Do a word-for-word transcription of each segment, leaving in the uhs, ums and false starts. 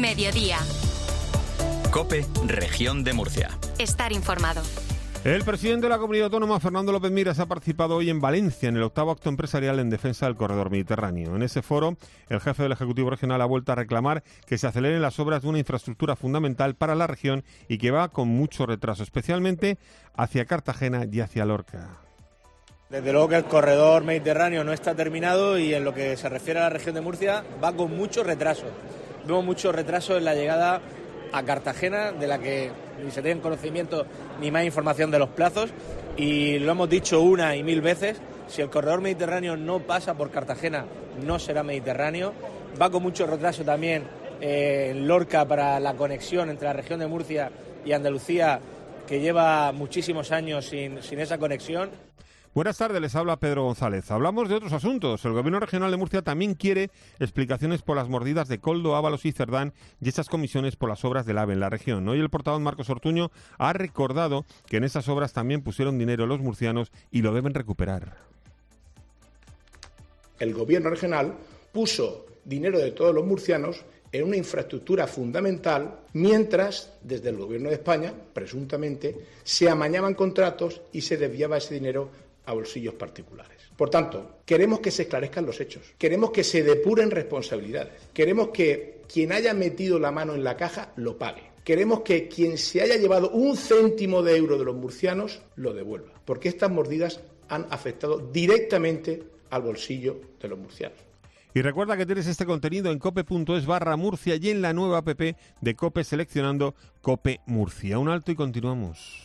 Mediodía. COPE, Región de Murcia. Estar informado. El presidente de la Comunidad Autónoma, Fernando López Miras, ha participado hoy en Valencia en el octavo acto empresarial en defensa del corredor mediterráneo. En ese foro, el jefe del Ejecutivo Regional ha vuelto a reclamar que se aceleren las obras de una infraestructura fundamental para la región y que va con mucho retraso, especialmente hacia Cartagena y hacia Lorca. Desde luego que el corredor mediterráneo no está terminado y en lo que se refiere a la región de Murcia va con mucho retraso. Vemos mucho retraso en la llegada a Cartagena, de la que ni se tiene conocimiento ni más información de los plazos, y lo hemos dicho una y mil veces, si el corredor mediterráneo no pasa por Cartagena, no será mediterráneo. Va con mucho retraso también eh, en Lorca para la conexión entre la región de Murcia y Andalucía, que lleva muchísimos años sin, sin esa conexión. Buenas tardes, les habla Pedro González. Hablamos de otros asuntos. El Gobierno Regional de Murcia también quiere explicaciones por las mordidas de Koldo, Ábalos y Cerdán y esas comisiones por las obras del AVE en la región. Hoy el portavoz Marcos Ortuño ha recordado que en esas obras también pusieron dinero los murcianos y lo deben recuperar. El Gobierno Regional puso dinero de todos los murcianos en una infraestructura fundamental, mientras desde el Gobierno de España, presuntamente, se amañaban contratos y se desviaba ese dinero a bolsillos particulares. Por tanto, queremos que se esclarezcan los hechos, queremos que se depuren responsabilidades, queremos que quien haya metido la mano en la caja lo pague, queremos que quien se haya llevado un céntimo de euro de los murcianos lo devuelva, porque estas mordidas han afectado directamente al bolsillo de los murcianos. Y recuerda que tienes este contenido en cope.es barra Murcia y en la nueva app de COPE seleccionando COPE Murcia. Un alto y continuamos.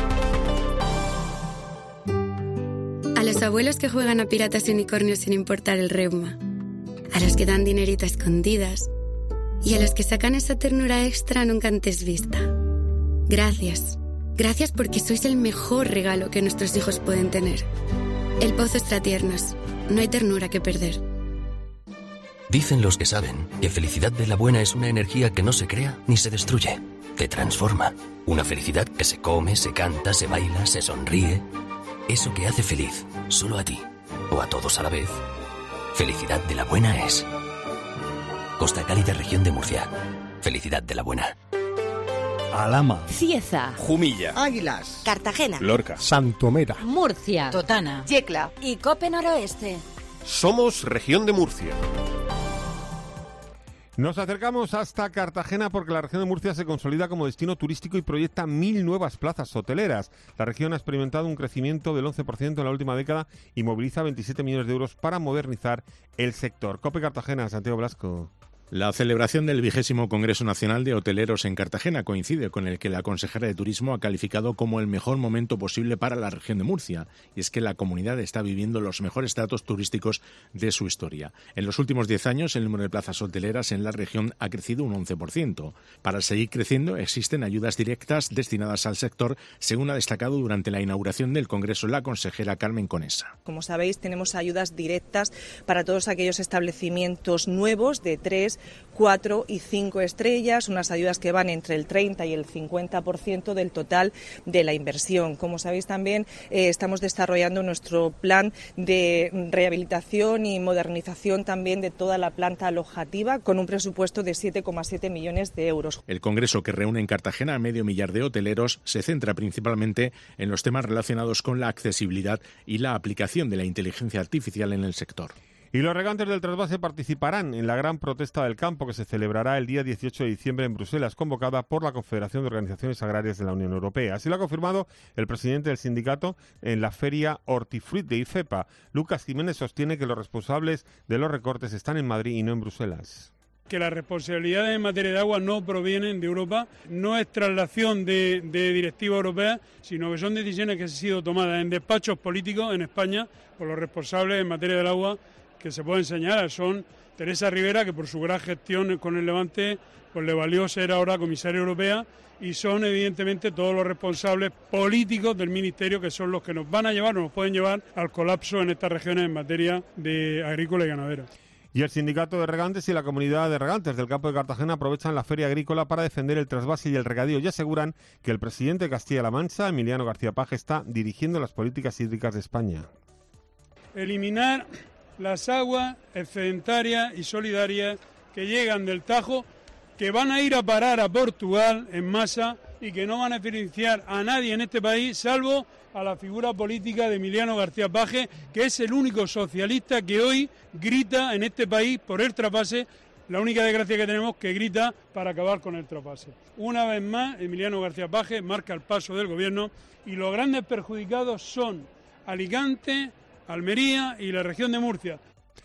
A los abuelos que juegan a piratas y unicornios sin importar el reuma. A los que dan dinerito a escondidas. Y a los que sacan esa ternura extra nunca antes vista. Gracias. Gracias porque sois el mejor regalo que nuestros hijos pueden tener. El Pozo Extratiernos. No hay ternura que perder. Dicen los que saben que felicidad de la buena es una energía que no se crea ni se destruye, te transforma. Una felicidad que se come, se canta, se baila, se sonríe. Eso que hace feliz, solo a ti, o a todos a la vez. Felicidad de la buena es Costa Cálida, Región de Murcia. Felicidad de la buena. Alhama, Cieza, Jumilla, Águilas, Cartagena, Lorca, Santomera, Murcia, Totana, Yecla y Cope Noroeste. Somos Región de Murcia. Nos acercamos hasta Cartagena porque la región de Murcia se consolida como destino turístico y proyecta mil nuevas plazas hoteleras. La región ha experimentado un crecimiento del once por ciento en la última década y moviliza veintisiete millones de euros para modernizar el sector. COPE Cartagena, Santiago Blasco. La celebración del vigésimo Congreso Nacional de Hoteleros en Cartagena coincide con el que la consejera de Turismo ha calificado como el mejor momento posible para la región de Murcia, y es que la comunidad está viviendo los mejores datos turísticos de su historia. En los últimos diez años el número de plazas hoteleras en la región ha crecido un once por ciento. Para seguir creciendo existen ayudas directas destinadas al sector, según ha destacado durante la inauguración del Congreso la consejera Carmen Conesa. Como sabéis, tenemos ayudas directas para todos aquellos establecimientos nuevos de tres, cuatro y cinco estrellas, unas ayudas que van entre el treinta y el cincuenta por ciento del total de la inversión. Como sabéis también eh, estamos desarrollando nuestro plan de rehabilitación y modernización también de toda la planta alojativa con un presupuesto de siete coma siete millones de euros. El Congreso, que reúne en Cartagena a medio millar de hoteleros, se centra principalmente en los temas relacionados con la accesibilidad y la aplicación de la inteligencia artificial en el sector. Y los regantes del trasvase participarán en la gran protesta del campo que se celebrará el día dieciocho de diciembre en Bruselas, convocada por la Confederación de Organizaciones Agrarias de la Unión Europea. Así lo ha confirmado el presidente del sindicato en la feria Hortifruit de IFEPA. Lucas Jiménez sostiene que los responsables de los recortes están en Madrid y no en Bruselas. Que las responsabilidades en materia de agua no provienen de Europa, no es traslación de, de directivas europeas, sino que son decisiones que han sido tomadas en despachos políticos en España por los responsables en materia del agua, que se pueden señalar. Son Teresa Rivera, que por su gran gestión con el Levante pues le valió ser ahora comisaria europea, y son evidentemente todos los responsables políticos del Ministerio, que son los que nos van a llevar o nos pueden llevar al colapso en estas regiones en materia de agrícola y ganadera. Y el sindicato de regantes y la comunidad de regantes del campo de Cartagena aprovechan la feria agrícola para defender el trasvase y el regadío y aseguran que el presidente de Castilla-La Mancha, Emiliano García Paje, está dirigiendo las políticas hídricas de España. Eliminar las aguas excedentarias y solidarias que llegan del Tajo que van a ir a parar a Portugal en masa y que no van a beneficiar a nadie en este país, salvo a la figura política de Emiliano García Paje, que es el único socialista que hoy grita en este país por el trasvase. La única desgracia que tenemos que grita para acabar con el trasvase. Una vez más, Emiliano García Paje marca el paso del gobierno y los grandes perjudicados son Alicante, Almería y la región de Murcia.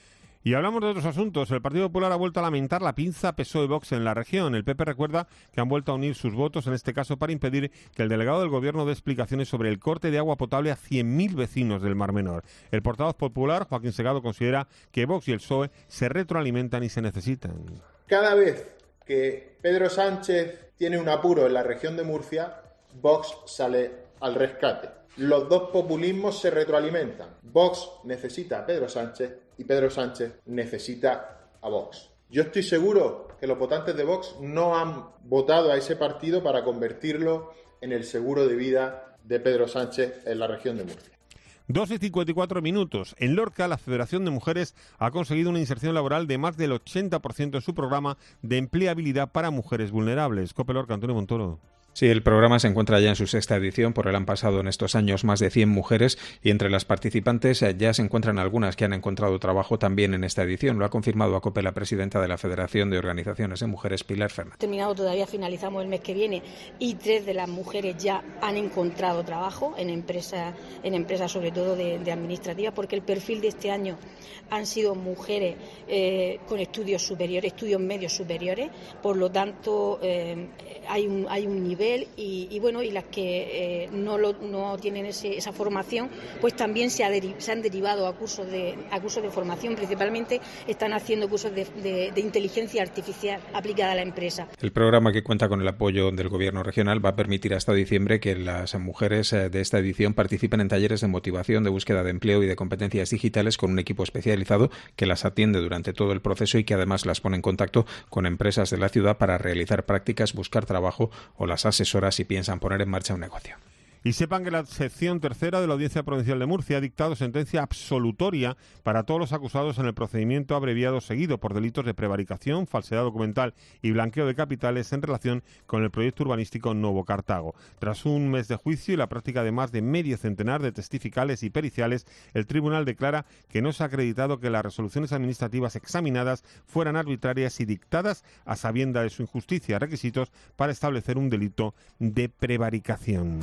Y hablamos de otros asuntos. El Partido Popular ha vuelto a lamentar la pinza P S O E-Vox en la región. El P P recuerda que han vuelto a unir sus votos, en este caso para impedir que el delegado del Gobierno dé explicaciones sobre el corte de agua potable a cien mil vecinos del Mar Menor. El portavoz popular, Joaquín Segado, considera que Vox y el P S O E se retroalimentan y se necesitan. Cada vez que Pedro Sánchez tiene un apuro en la región de Murcia, Vox sale al rescate. Los dos populismos se retroalimentan. Vox necesita a Pedro Sánchez y Pedro Sánchez necesita a Vox. Yo estoy seguro que los votantes de Vox no han votado a ese partido para convertirlo en el seguro de vida de Pedro Sánchez en la región de Murcia. dos y cincuenta y cuatro minutos. En Lorca, la Federación de Mujeres ha conseguido una inserción laboral de más del ochenta por ciento en su programa de empleabilidad para mujeres vulnerables. Cope Lorca, Antonio Montoro. Sí, el programa se encuentra ya en su sexta edición. Por él han pasado en estos años más de cien mujeres y entre las participantes ya se encuentran algunas que han encontrado trabajo también en esta edición. Lo ha confirmado a COPE la presidenta de la Federación de Organizaciones de Mujeres, Pilar Fernández. Terminado todavía, finalizamos el mes que viene y tres de las mujeres ya han encontrado trabajo en empresas, en empresas sobre todo de, de administrativas, porque el perfil de este año han sido mujeres eh, con estudios superiores, estudios medios superiores, por lo tanto eh, hay un, hay un nivel Y, y bueno, y las que eh, no, lo, no tienen ese, esa formación, pues también se, ha deri- se han derivado a cursos de a cursos de formación. Principalmente están haciendo cursos de, de, de inteligencia artificial aplicada a la empresa. El programa, que cuenta con el apoyo del Gobierno regional, va a permitir hasta diciembre que las mujeres de esta edición participen en talleres de motivación, de búsqueda de empleo y de competencias digitales con un equipo especializado que las atiende durante todo el proceso y que además las pone en contacto con empresas de la ciudad para realizar prácticas, buscar trabajo o las asesora si piensan poner en marcha un negocio. Y sepan que la sección tercera de la Audiencia Provincial de Murcia ha dictado sentencia absolutoria para todos los acusados en el procedimiento abreviado seguido por delitos de prevaricación, falsedad documental y blanqueo de capitales en relación con el proyecto urbanístico Novo Cartago. Tras un mes de juicio y la práctica de más de medio centenar de testificales y periciales, el tribunal declara que no se ha acreditado que las resoluciones administrativas examinadas fueran arbitrarias y dictadas a sabienda de su injusticia, requisitos para establecer un delito de prevaricación.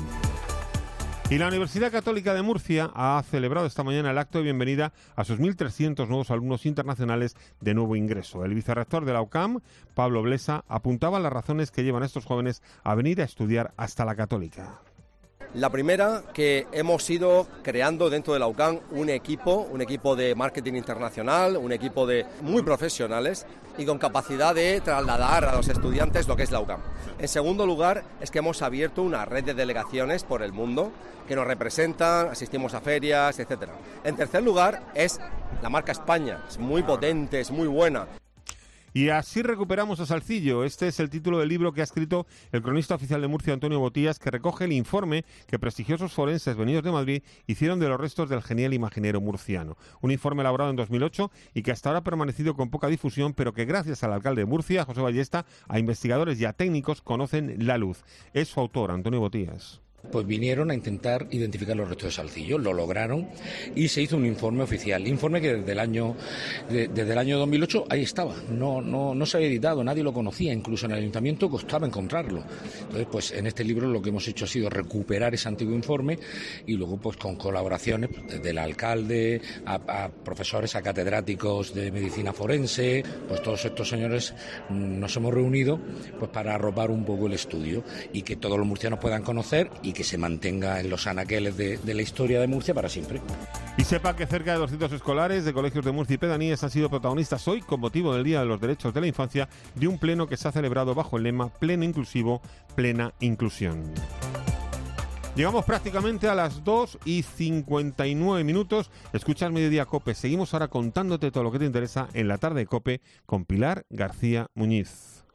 Y la Universidad Católica de Murcia ha celebrado esta mañana el acto de bienvenida a sus mil trescientos nuevos alumnos internacionales de nuevo ingreso. El vicerrector de la U C A M, Pablo Blesa, apuntaba las razones que llevan a estos jóvenes a venir a estudiar hasta la Católica. La primera, que hemos ido creando dentro de la U C A M un equipo, un equipo de marketing internacional, un equipo de muy profesionales y con capacidad de trasladar a los estudiantes lo que es la U C A M. En segundo lugar, es que hemos abierto una red de delegaciones por el mundo que nos representan, asistimos a ferias, etcétera. En tercer lugar, es la marca España, es muy potente, es muy buena. Y así recuperamos a Salcillo. Este es el título del libro que ha escrito el cronista oficial de Murcia, Antonio Botías, que recoge el informe que prestigiosos forenses venidos de Madrid hicieron de los restos del genial imaginero murciano. Un informe elaborado en dos mil ocho y que hasta ahora ha permanecido con poca difusión, pero que gracias al alcalde de Murcia, José Ballesta, a investigadores y a técnicos conocen la luz. Es su autor, Antonio Botías. Pues vinieron a intentar identificar los restos de Salcillo, lo lograron y se hizo un informe oficial, informe que desde el año de, desde el año dos mil ocho ahí estaba, no, no, no se había editado, nadie lo conocía, incluso en el ayuntamiento costaba encontrarlo. Entonces, pues en este libro lo que hemos hecho ha sido recuperar ese antiguo informe y luego pues con colaboraciones del alcalde, a, a profesores, a catedráticos de medicina forense, pues todos estos señores nos hemos reunido pues para arropar un poco el estudio y que todos los murcianos puedan conocer y que se mantenga en los anaqueles de, de la historia de Murcia para siempre. Y sepa que cerca de doscientos escolares de colegios de Murcia y pedanías han sido protagonistas hoy, con motivo del Día de los Derechos de la Infancia, de un pleno que se ha celebrado bajo el lema Pleno Inclusivo, Plena Inclusión. Llegamos prácticamente a las dos y cincuenta y nueve minutos. Escuchas Mediodía COPE. Seguimos ahora contándote todo lo que te interesa en la tarde de COPE con Pilar García Muñiz.